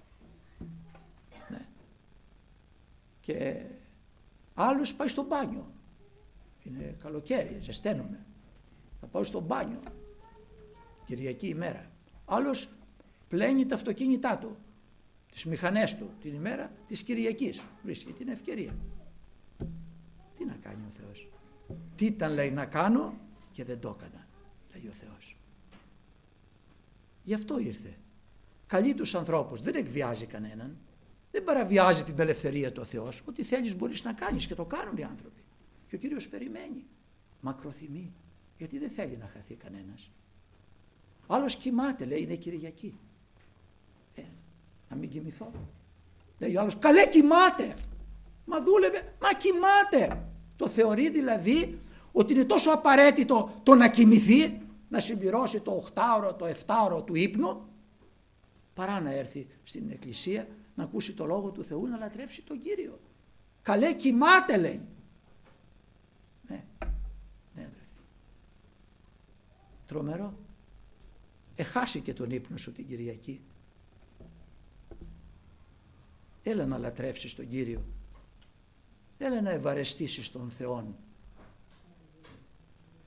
Ναι. Και άλλος πάει στο μπάνιο, είναι καλοκαίρι, ζεσταίνομαι, θα πάω στο μπάνιο Κυριακή ημέρα. Άλλος πλένει τα αυτοκίνητά του, τις μηχανές του την ημέρα της Κυριακής, βρίσκει την ευκαιρία. Τι να κάνει ο Θεός? Τι ήταν, λέει, να κάνω και δεν το έκανα, λέει ο Θεός. Γι' αυτό ήρθε. Καλεί τους ανθρώπους, δεν εκβιάζει κανέναν, δεν παραβιάζει την ελευθερία του ο Θεός. Ό,τι θέλεις μπορείς να κάνεις και το κάνουν οι άνθρωποι. Και ο Κύριος περιμένει, μακροθυμεί, γιατί δεν θέλει να χαθεί κανένας. Άλλος κοιμάται, λέει, είναι Κυριακή. Να μην κοιμηθώ. Λέει ο άλλος, καλέ κοιμάται. Μα δούλευε, μα κοιμάται. Το θεωρεί δηλαδή ότι είναι τόσο απαραίτητο το να κοιμηθεί, να συμπληρώσει το 8ωρο, το 7ωρο του ύπνου, παρά να έρθει στην εκκλησία, να ακούσει το λόγο του Θεού, να λατρεύσει τον Κύριο. Καλέ κοιμάται, λέει. Ναι, αδερφοί. Τρομερό. Χάσει και τον ύπνο σου την Κυριακή. Έλα να λατρεύσεις τον Κύριο. Έλα να ευαρεστήσεις τον Θεόν.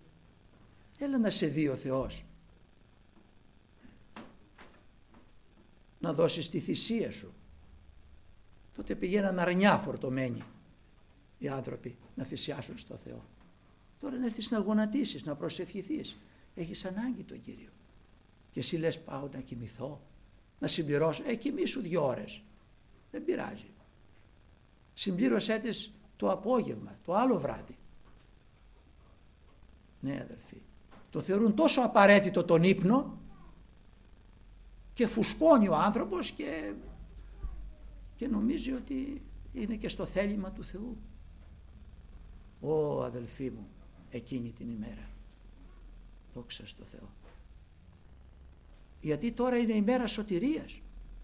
Έλα να σε δει ο Θεός. να δώσεις τη θυσία σου. Τότε πηγαίναν αρνιά φορτωμένοι οι άνθρωποι να θυσιάσουν στο Θεό. Τώρα να έρθεις να γονατίσεις, να προσευχηθείς. Έχεις ανάγκη τον Κύριο. Και εσύ λες πάω να κοιμηθώ, να συμπληρώσω. Κοιμήσου 2 ώρες. Δεν πειράζει. Συμπλήρωσέ τις το απόγευμα, το άλλο βράδυ. Ναι αδελφοί, το θεωρούν τόσο απαραίτητο τον ύπνο και φουσκώνει ο άνθρωπος και νομίζει ότι είναι και στο θέλημα του Θεού. Ω αδελφοί μου, εκείνη την ημέρα, δόξα στο Θεό. Γιατί τώρα είναι η μέρα σωτηρίας.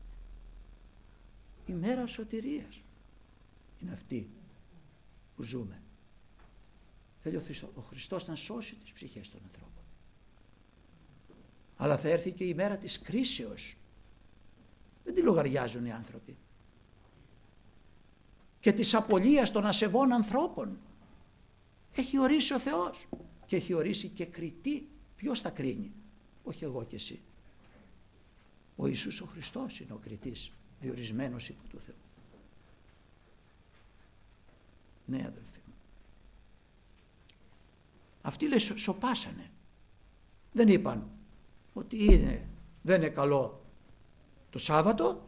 Η μέρα σωτηρίας είναι αυτή που ζούμε. Θέλει ο Χριστός να σώσει τις ψυχές των ανθρώπων. Αλλά θα έρθει και η μέρα της κρίσεως. Δεν τη λογαριάζουν οι άνθρωποι. Και της απολείας των ασεβών ανθρώπων. Έχει ορίσει ο Θεός και έχει ορίσει και κριτή. Ποιος θα κρίνει? Όχι εγώ και εσύ. Ο Ιησούς ο Χριστός είναι ο κριτής, διορισμένος υπό του Θεού. Ναι αδελφοί μου. Αυτοί λέει σοπάσανε. Δεν είπαν ότι δεν είναι καλό το Σάββατο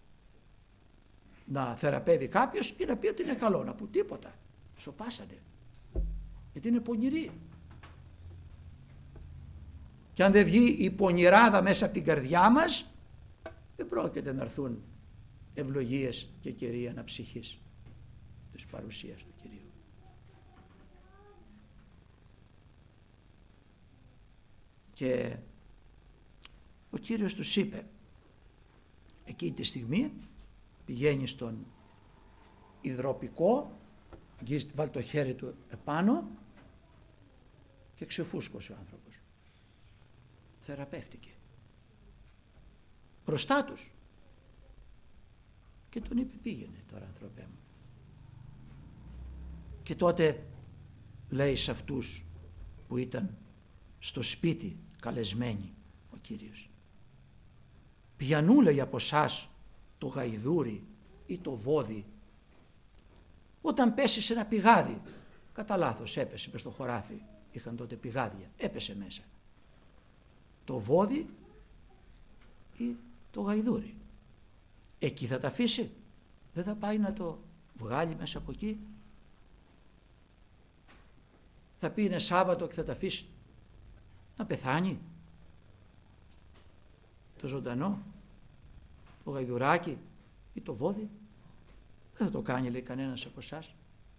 να θεραπεύει κάποιος ή να πει ότι είναι καλό, να πούν τίποτα. Σοπάσανε. Γιατί είναι πονηροί. Και αν δεν βγει η πονηράδα μέσα από την καρδιά μας, δεν πρόκειται να έρθουν ευλογίες και κυρία αναψυχής της παρουσίας του Κυρίου. Και ο Κύριος τους είπε, εκείνη τη στιγμή πηγαίνει στον υδροπικό, βάλει το χέρι του επάνω και ξεφούσκωσε ο άνθρωπος. Θεραπεύτηκε. Μπροστά τους. Και τον είπε πήγαινε τώρα άνθρωπέ μου. Και τότε λέει σε αυτούς που ήταν στο σπίτι καλεσμένοι ο Κύριος, ποιανού λέει από εσάς το γαϊδούρι ή το βόδι όταν πέσει σε ένα πηγάδι, κατά λάθος έπεσε μες στο χωράφι, είχαν τότε πηγάδια, έπεσε μέσα, το βόδι ή το γαϊδούρι, εκεί θα τα αφήσει? Δεν θα πάει να το βγάλει μέσα από εκεί? Θα πει είναι Σάββατο και θα τα αφήσει να πεθάνει το ζωντανό, το γαϊδουράκι ή το βόδι? Δεν θα το κάνει λέει κανένας από εσάς.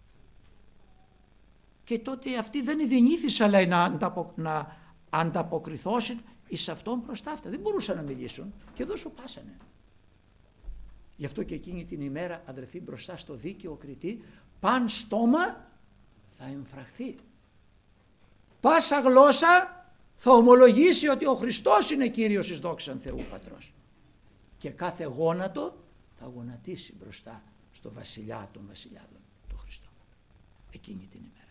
Και τότε αυτοί δεν ειδηνήθησαν λέει να ανταποκριθώσουν εις αυτόν μπροστά αυτά. Δεν μπορούσαν να μιλήσουν και εδώ σοπάσανε. Γι' αυτό και εκείνη την ημέρα αδερφοί μπροστά στο δίκαιο κριτή παν στόμα θα εμφραχθεί. Πάσα γλώσσα θα ομολογήσει ότι ο Χριστός είναι Κύριος εις δόξαν Θεού Πατρός. Και κάθε γόνατο θα γονατίσει μπροστά στο βασιλιά των βασιλιάδων, τον Χριστό. Εκείνη την ημέρα.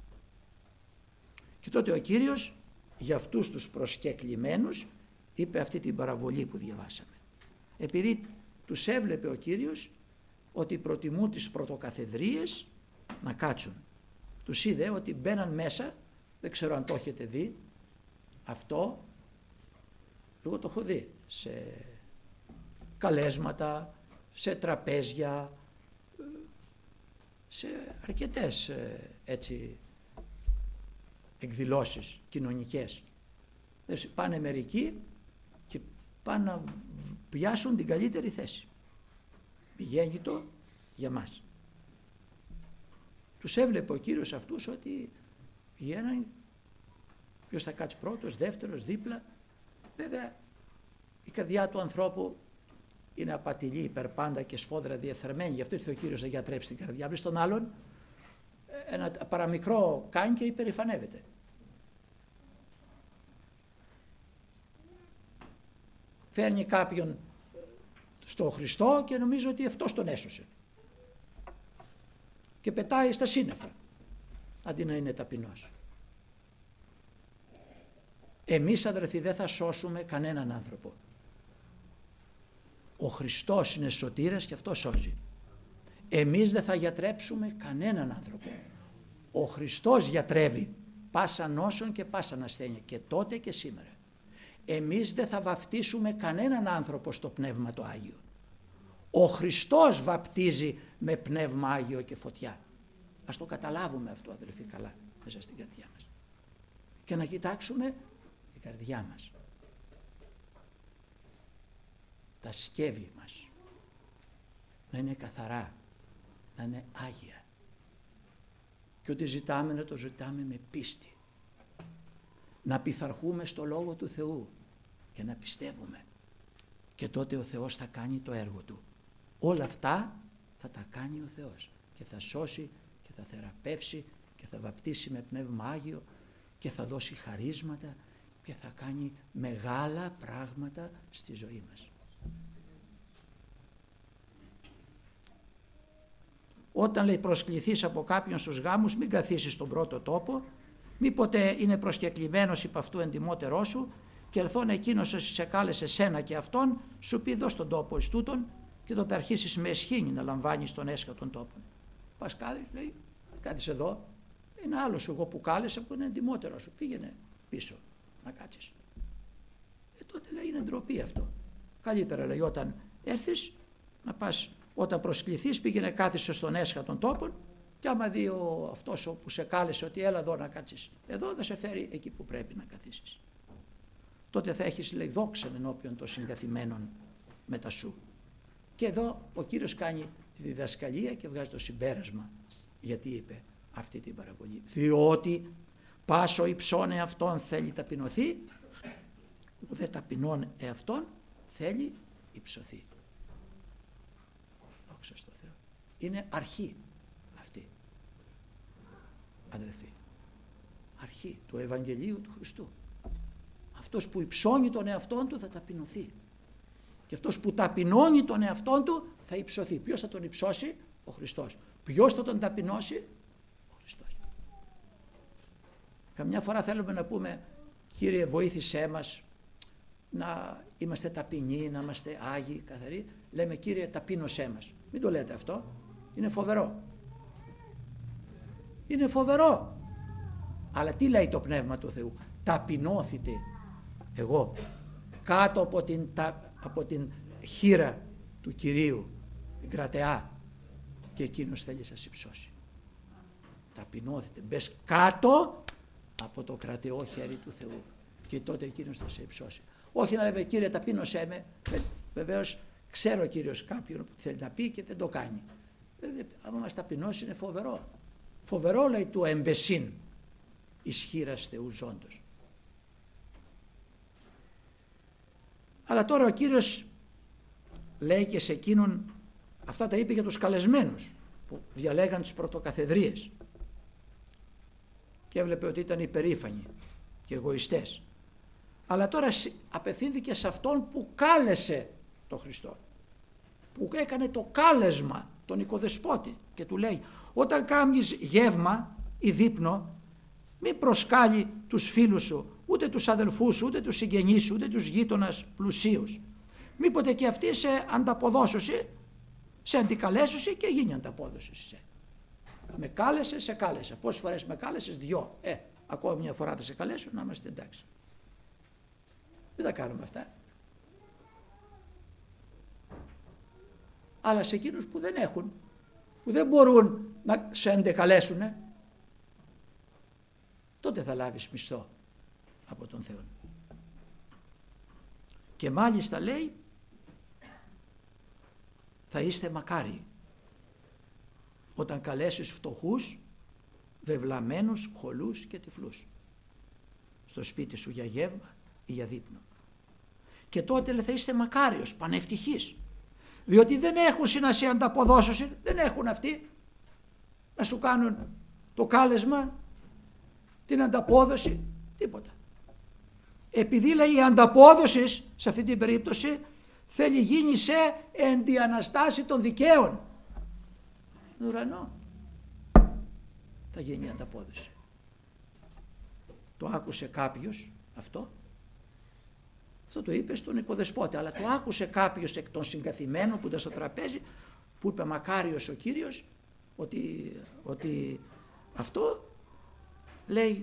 Και τότε ο Κύριος για αυτούς τους προσκεκλημένους είπε αυτή την παραβολή που διαβάσαμε. Επειδή τους έβλεπε ο Κύριος ότι προτιμούν τις πρωτοκαθεδρίες να κάτσουν. Τους είδε ότι μπαίναν μέσα, δεν ξέρω αν το έχετε δει, αυτό εγώ το έχω δει σε καλέσματα, σε τραπέζια, σε αρκετές έτσι εκδηλώσεις κοινωνικές. Πάνε μερικοί και πάνε να πιάσουν την καλύτερη θέση. Πηγαίνει το για μας. Τους έβλεπε ο Κύριος αυτούς ότι πηγαίναν, ποιος θα κάτσει πρώτος, δεύτερος, δίπλα. Βέβαια η καρδιά του ανθρώπου είναι απατηλή, υπερπάντα και σφόδρα διεφθαρμένη. Γι' αυτό ήρθε ο Κύριος να γιατρέψει την καρδιά. Βλέπει τον άλλον ένα παραμικρό κάνει και υπερηφανεύεται. Φέρνει κάποιον στο Χριστό και νομίζει ότι αυτός τον έσωσε. Και πετάει στα σύννεφα, αντί να είναι ταπεινός. Εμείς αδερφοί δεν θα σώσουμε κανέναν άνθρωπο. Ο Χριστός είναι σωτήρας και αυτό σώζει. Εμείς δεν θα γιατρέψουμε κανέναν άνθρωπο. Ο Χριστός γιατρεύει πάσα νόσον και πάσα ασθένεια και τότε και σήμερα. Εμείς δεν θα βαφτίσουμε κανέναν άνθρωπο στο Πνεύμα το Άγιο. Ο Χριστός βαπτίζει με Πνεύμα Άγιο και φωτιά. Ας το καταλάβουμε αυτό, αδελφοί, καλά μέσα στην καρδιά μας. Και να κοιτάξουμε την καρδιά μας. Τα σκεύη μας να είναι καθαρά, να είναι άγια. Και ό,τι ζητάμε να το ζητάμε με πίστη. Να πειθαρχούμε στο Λόγο του Θεού και να πιστεύουμε. Και τότε ο Θεός θα κάνει το έργο Του. Όλα αυτά θα τα κάνει ο Θεός και θα σώσει και θα θεραπεύσει και θα βαπτίσει με Πνεύμα Άγιο και θα δώσει χαρίσματα και θα κάνει μεγάλα πράγματα στη ζωή μας. Όταν λέει προσκληθείς από κάποιον στους γάμους, μην καθίσεις στον πρώτο τόπο, μήποτε είναι προσκεκλημένος υπ' αυτού εντιμότερό σου και ελθόν εκείνος όσοι σε κάλεσε σένα και αυτόν, σου πει δώσ' τον τόπο εις τούτον και τότε αρχίσεις με εσχήνη να λαμβάνεις τον έσχα των τόπων. Πας κάτι, λέει, κάτσε εδώ, είναι άλλος εγώ που κάλεσα που είναι εντιμότερο σου, πήγαινε πίσω να κάτσεις. Τότε λέει είναι ντροπή αυτό. Καλύτερα λέει όταν έρθεις να πας, όταν προσκληθείς πήγαινε κάθισε στον έσχα των τόπων και άμα δει αυτός που σε κάλεσε ότι έλα εδώ να κάτσεις εδώ, θα σε φέρει εκεί που πρέπει να καθίσεις. Τότε θα έχεις, λέει, δόξαν ενώπιον των συγκαθημένων μετά σου. Και εδώ ο Κύριος κάνει τη διδασκαλία και βγάζει το συμπέρασμα γιατί είπε αυτή την παραβολή. Διότι πάσο υψών εαυτόν θέλει ταπεινωθεί, ουδέ ταπεινών εαυτόν θέλει υψωθεί. Δόξα στο Θεό. Είναι αρχή αυτή, αδελφοί. Αρχή του Ευαγγελίου του Χριστού. Αυτός που υψώνει τον εαυτόν του θα ταπεινωθεί. Και αυτός που ταπεινώνει τον εαυτόν του θα υψωθεί. Ποιος θα τον υψώσει? Ο Χριστός. Ποιος θα τον ταπεινώσει? Ο Χριστός. Καμιά φορά θέλουμε να πούμε Κύριε βοήθησέ μας να είμαστε ταπεινοί, να είμαστε άγιοι, καθαροί. Λέμε Κύριε ταπείνωσέ μας. Μην το λέτε αυτό. Είναι φοβερό. Είναι φοβερό. Αλλά τι λέει το Πνεύμα του Θεού? Ταπεινώθητε εγώ κάτω από την χείρα του Κυρίου, την κρατεά, και εκείνος θέλει να σας υψώσει. Ταπεινώθητε, μπες κάτω από το κρατεό χέρι του Θεού και τότε εκείνος θα σε υψώσει. Όχι να λέμε Κύριε ταπείνωσέ με, βεβαίως ξέρω ο Κύριος κάποιον που θέλει να πει και δεν το κάνει. Άμα μας ταπεινώσει είναι φοβερό. Φοβερό λέει του εμπεσίν εις χείρας Θεού ζώντος. Αλλά τώρα ο Κύριος λέει και σε εκείνον, αυτά τα είπε για τους καλεσμένους που διαλέγαν τις πρωτοκαθεδρίες και έβλεπε ότι ήταν υπερήφανοι και εγωιστές. Αλλά τώρα απευθύνθηκε σε αυτόν που κάλεσε τον Χριστό, που έκανε το κάλεσμα, τον οικοδεσπότη, και του λέει όταν κάνεις γεύμα ή δείπνο μην προσκάλει τους φίλους σου, ούτε τους αδελφούς σου, ούτε τους συγγενείς σου, ούτε τους γείτονας πλουσίους. Μήποτε και αυτοί σε ανταποδώσουσι, σε αντικαλέσουσι και γίνει ανταπόδοση σε. Με κάλεσε, σε κάλεσα. Πόσες φορές με κάλεσες? 2. Ακόμα μια φορά θα σε καλέσω να είμαστε εντάξει. Δεν τα κάνουμε αυτά. Αλλά σε εκείνους που δεν έχουν, που δεν μπορούν να σε αντεκαλέσουν, τότε θα λάβεις μισθό από τον Θεό. Και μάλιστα λέει θα είστε μακάριοι όταν καλέσεις φτωχούς, βεβλαμένους, χολούς και τυφλούς στο σπίτι σου για γεύμα ή για δείπνο. Και τότε λέει, θα είστε μακάριος, πανευτυχείς, διότι δεν έχουν να σε ανταποδώσουν, δεν έχουν αυτοί να σου κάνουν το κάλεσμα, την ανταπόδοση, τίποτα. Επειδή λέει η ανταπόδοση σε αυτή την περίπτωση θέλει γίνει σε ενδιαναστάση των δικαίων. Ουρανό θα γίνει η ανταπόδοση. Το άκουσε κάποιος αυτό Αυτό το είπε στον οικοδεσπότη, αλλά το άκουσε κάποιος εκ των συγκαθημένων που ήταν στο τραπέζι, που είπε μακάριος ο Κύριος, ότι αυτό λέει,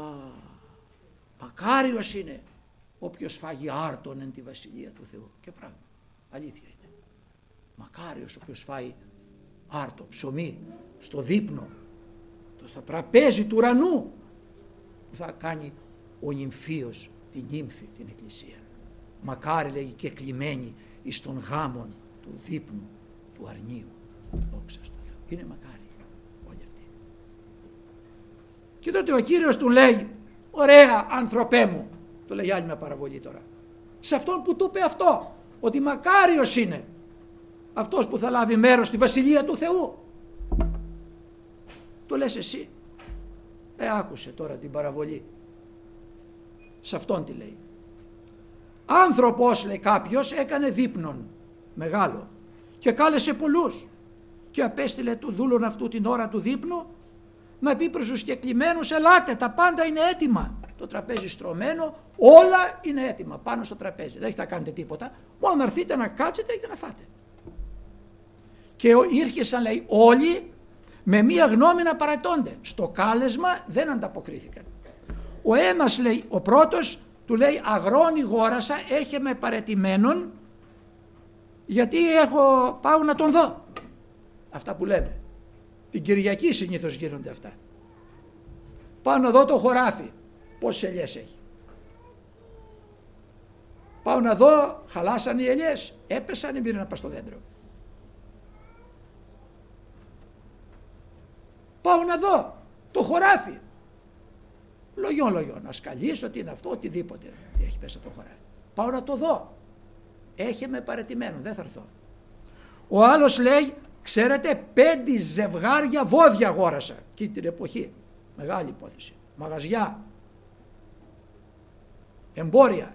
μακάριος είναι όποιος φάγει άρτον εν τη βασιλεία του Θεού. Και πράγμα, αλήθεια είναι. Μακάριος όποιος φάει άρτο, ψωμί, στο δείπνο, στο τραπέζι του ουρανού, που θα κάνει ο νυμφίος, την νύμφη, την εκκλησία. Μακάρι, λέγει, και κλειμένη εις των γάμων του δείπνου του αρνίου. Δόξα στο Θεό. Είναι μακάρι όλοι αυτοί. Και τότε ο Κύριος του λέει, ωραία άνθρωπέ μου, του λέει άλλη μια παραβολή τώρα, σε αυτόν που του είπε αυτό, ότι μακάριος είναι αυτός που θα λάβει μέρος στη βασιλεία του Θεού. Το λες εσύ. Άκουσε τώρα την παραβολή. Σε αυτόν τι λέει. Άνθρωπος, λέει, κάποιος έκανε δείπνον μεγάλο και κάλεσε πολλούς και απέστειλε του δούλων αυτού την ώρα του δείπνου να πει προς τους κεκλημένους, ελάτε, τα πάντα είναι έτοιμα. Το τραπέζι στρωμένο, όλα είναι έτοιμα πάνω στο τραπέζι. Δεν έχετε να κάνετε τίποτα, μόνο να έρθετε να κάτσετε και να φάτε. Και ήρχεσαν, λέει, όλοι με μία γνώμη να παρατώνται. Στο κάλεσμα δεν ανταποκρίθηκαν. Ο ένας, λέει, ο πρώτος του λέει, αγρόνι γόρασα, έχε με παρετημένον, γιατί πάω να τον δω. Αυτά που λέμε. Την Κυριακή συνήθως γίνονται αυτά. Πάω να δω το χωράφι, πόσες ελιές έχει. Πάω να δω, χαλάσαν οι ελιές, έπεσαν ή μείναν στο δέντρο. Πάω να δω το χωράφι. Λογιόν, να σκαλίσω τι είναι αυτό, οτιδήποτε τι έχει πέσει το χωράφι. Πάω να το δω. Έχει με παρετημένο, δεν θα έρθω. Ο άλλος λέει, ξέρετε, 5 ζευγάρια βόδια αγόρασα εκείνη την εποχή. Μεγάλη υπόθεση. Μαγαζιά, εμπόρια.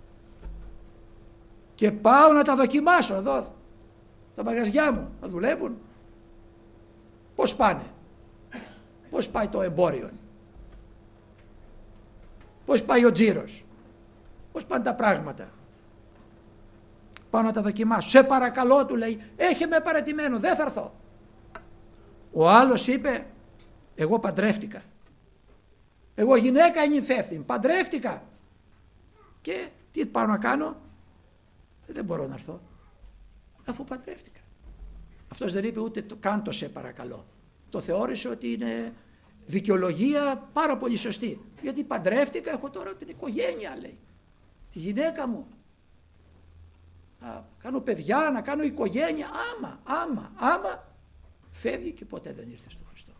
Και πάω να τα δοκιμάσω εδώ, τα μαγαζιά μου, να δουλεύουν. Πώς πάνε, πώς πάει το εμπόριο, πώς πάει ο τζίρος, πώς πάνε τα πράγματα. Πάω να τα δοκιμάσω. Σε παρακαλώ, του λέει, έχε με παρατημένο, δεν θα έρθω. Ο άλλος είπε, εγώ παντρεύτηκα. Εγώ γυναίκα ενυφεύθυνη, παντρεύτηκα. Και τι πάω να κάνω, δεν μπορώ να έρθω, αφού παντρεύτηκα. Αυτός δεν είπε ούτε καν το σε παρακαλώ. Το θεώρησε ότι είναι δικαιολογία πάρα πολύ σωστή. Γιατί παντρεύτηκα, έχω τώρα την οικογένεια, λέει. Τη γυναίκα μου. Να κάνω παιδιά, να κάνω οικογένεια. Άμα. Φεύγει και ποτέ δεν ήρθε στο Χριστό.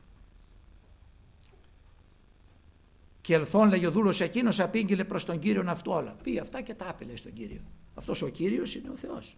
Και ελθόν, λέγει ο δούλος εκείνος, απήγγειλε προς τον Κύριον αυτού όλα. Πει αυτά και τα άπειλε στον Κύριο. Αυτός ο Κύριος είναι ο Θεός.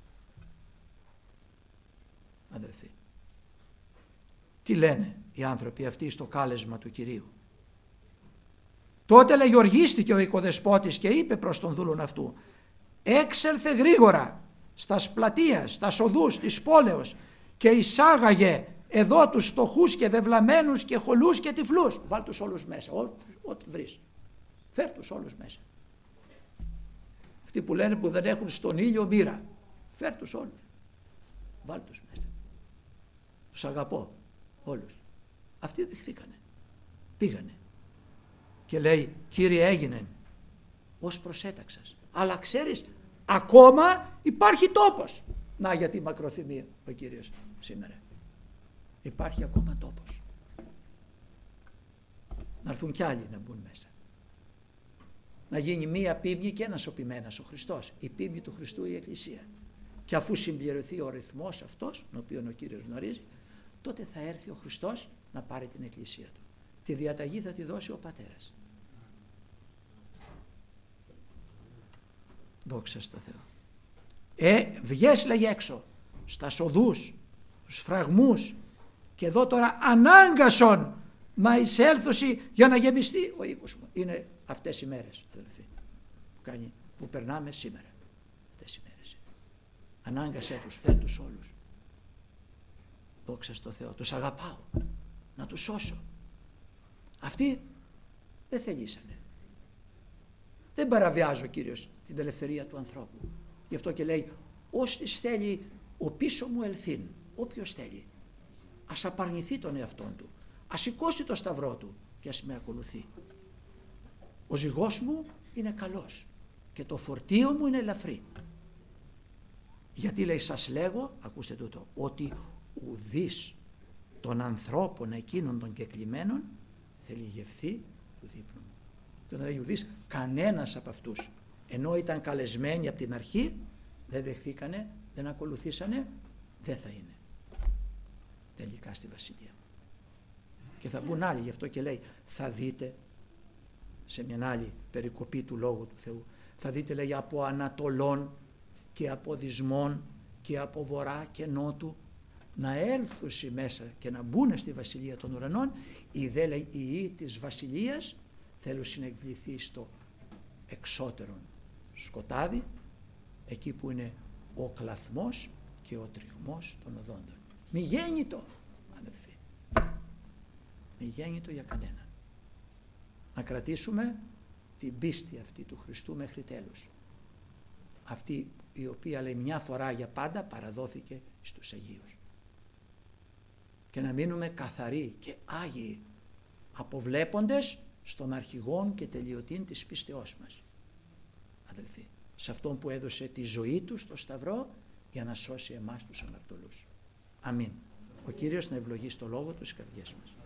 Αδελφοί, τι λένε οι άνθρωποι αυτοί στο κάλεσμα του Κυρίου. Τότε, λέει, οργίστηκε ο οικοδεσπότης και είπε προς τον δούλον αυτού, έξελθε γρήγορα στα πλατείας, στα οδούς της πόλεως και εισάγαγε εδώ τους φτωχούς και βεβλαμένους και χολούς και τυφλούς. Βάλ τους όλους μέσα, ό,τι βρεις. Φέρ τους όλους μέσα. Αυτοί που λένε που δεν έχουν στον ήλιο μοίρα, φέρ τους όλους. Βάλ τους μέσα. Τους αγαπώ όλους. Αυτοί δεχθήκανε. Πήγανε. Και λέει, Κύριε, έγινε ως προσέταξας. Αλλά ξέρεις, ακόμα υπάρχει τόπος. Να, γιατί μακροθυμεί ο Κύριος σήμερα. Υπάρχει ακόμα τόπος. Να έρθουν κι άλλοι να μπουν μέσα. Να γίνει μία πίμνη και ένας ο ποιμένας, ο Χριστός. Η πίμνη του Χριστού, η Εκκλησία. Και αφού συμπληρωθεί ο ρυθμός αυτός, τον οποίο ο Κύριος γνωρίζει, τότε θα έρθει ο Χριστός να πάρει την Εκκλησία του. Τη διαταγή θα τη δώσει ο Πατέρας. Δόξα στο Θεό. Βγες, λέγει, έξω, στα οδούς, στους φραγμούς, και εδώ τώρα ανάγκασον να εισέλθωση για να γεμιστεί ο οίκος μου. Είναι αυτές οι μέρες, αδελφοί, που περνάμε σήμερα. Αυτές οι μέρες. Ανάγκασέ τους, φέρ τους όλους. Δόξα στο Θεό. Τους αγαπάω. Να τους σώσω. Αυτοί δεν θελήσανε. Δεν παραβιάζει ο Κύριος την ελευθερία του ανθρώπου. Γι' αυτό και λέει, «Ώστις θέλει ο πίσω μου ελθύν», όποιος θέλει, ας απαρνηθεί τον εαυτόν του, ας σηκώσει το σταυρό του και ας με ακολουθεί. Ο ζυγός μου είναι καλός και το φορτίο μου είναι ελαφρύ. Γιατί λέει, σας λέγω, ακούστε τούτο, ότι ουδής των ανθρώπων εκείνων των κεκλημένων θέλει γευθεί του δείπνου μου. Και όταν λέει ουδής, κανένας από αυτούς, ενώ ήταν καλεσμένοι από την αρχή, δεν δεχθήκανε, δεν ακολουθήσανε, δεν θα είναι τελικά στη Βασιλεία. Και θα μπουν άλλοι, γι' αυτό και λέει, θα δείτε σε μια άλλη περικοπή του Λόγου του Θεού, θα δείτε, λέει, από Ανατολών και από Δυσμών και από Βορρά και Νότου να έλθουν μέσα και να μπουν στη Βασιλεία των Ουρανών. Οι δε, λέει, οι ιοί της Βασιλείας θέλουν να εκβληθεί στο εξώτερον σκοτάδι, εκεί που είναι ο κλαθμός και ο τριγμός των οδόντων. Μη γέννητο, αδελφοί, μη γέννητο για κανέναν. Να κρατήσουμε την πίστη αυτή του Χριστού μέχρι τέλους. Αυτή η οποία, λέει, μια φορά για πάντα παραδόθηκε στους Αγίους. Και να μείνουμε καθαροί και άγιοι, αποβλέποντες στον αρχηγόν και τελειωτήν της πίστεώς μας. Αδελφοί, σε αυτόν που έδωσε τη ζωή του στο Σταυρό για να σώσει εμάς τους αμαρτωλούς. Αμήν. Ο Κύριος να ευλογήσει το λόγο του στις καρδιές μας.